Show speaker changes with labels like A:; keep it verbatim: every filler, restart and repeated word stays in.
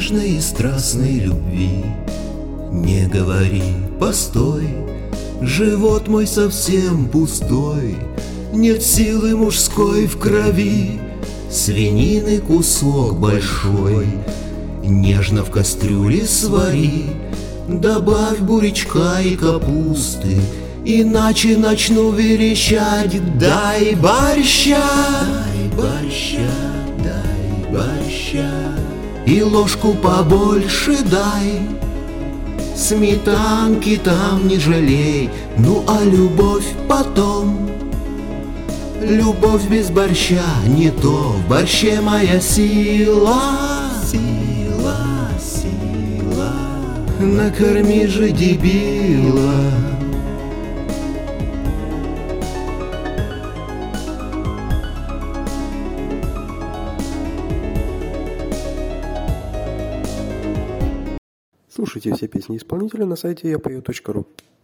A: нежной и страстной любви. Не говори, постой, живот мой совсем пустой, нет силы мужской в крови. Свинины кусок большой нежно в кастрюле свари, добавь бурячка и капусты, иначе начну верещать. Дай борща, дай борща, дай борща, и ложку побольше дай. Сметанки там не жалей, ну а любовь потом. Любовь без борща не то, в борще моя сила. Сила, сила, накорми же дебила.
B: Слушайте все песни исполнителя на сайте я пою точка ру.